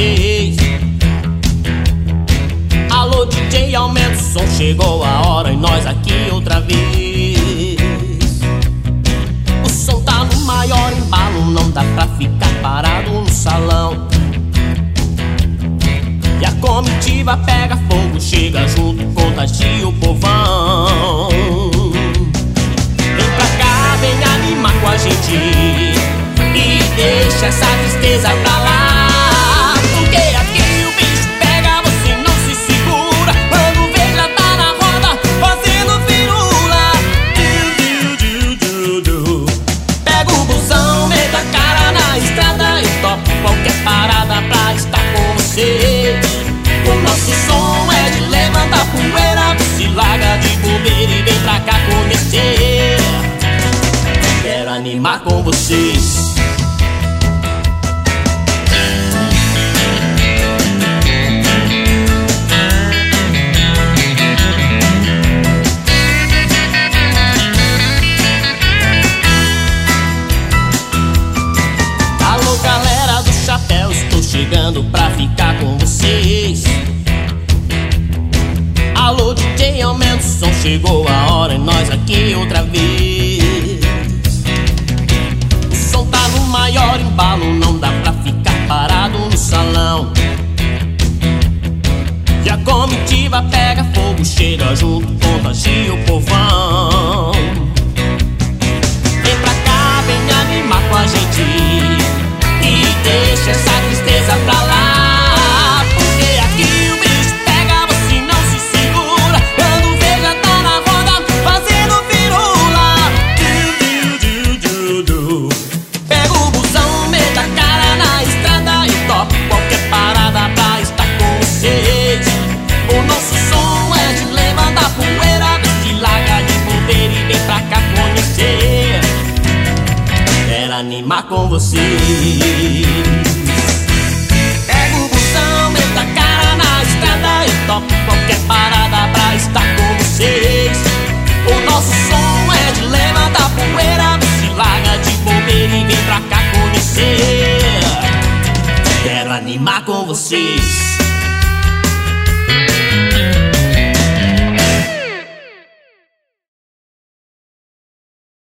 vocês. Alô DJ, aumenta o som, chegou a hora e nós aqui outra vez. O som tá no maior embalo, não dá pra ficar parado no salão. E a comitiva pega fogo, chega junto, contagia o povão. Vem pra cá, vem animar com a gente e deixa essa tristeza pra lá. Porque aqui o bicho pega, você não se segura. Quando vê já tá na roda, fazendo firula. Pega o busão, meta a cara na estrada e topa qualquer parada pra estar com você. O nosso som é de levantar poeira, se larga de bobeira e vem pra cá conhecer. Quero animar com vocês. Alô galera do chapéu, estou chegando pra ficar com vocês. Alô DJ, aumenta o som, chegou a hora e nós aqui outra vez. O som tá no maior embalo, não dá pra ficar parado no salão. E a comitiva pega fogo, chega junto, contagia o povão. Vem pra cá, vem animar com a gente e deixa essa tristeza pra lá. Porque aqui o bicho pega, você não se segura. Quando vê já tá na roda, fazendo firula. Pega o busão, meta a cara na estrada e topa qualquer parada pra estar com vocês. O nosso som é de levantar poeira, se larga de bobeira e vem pra cá conhecer. Quero animar com vocês. Pega o busão, meta a cara na estrada e topa qualquer parada pra estar com vocês. O nosso som é de levantar poeira, se larga de bobeira e vem pra cá conhecer. Quero animar com vocês.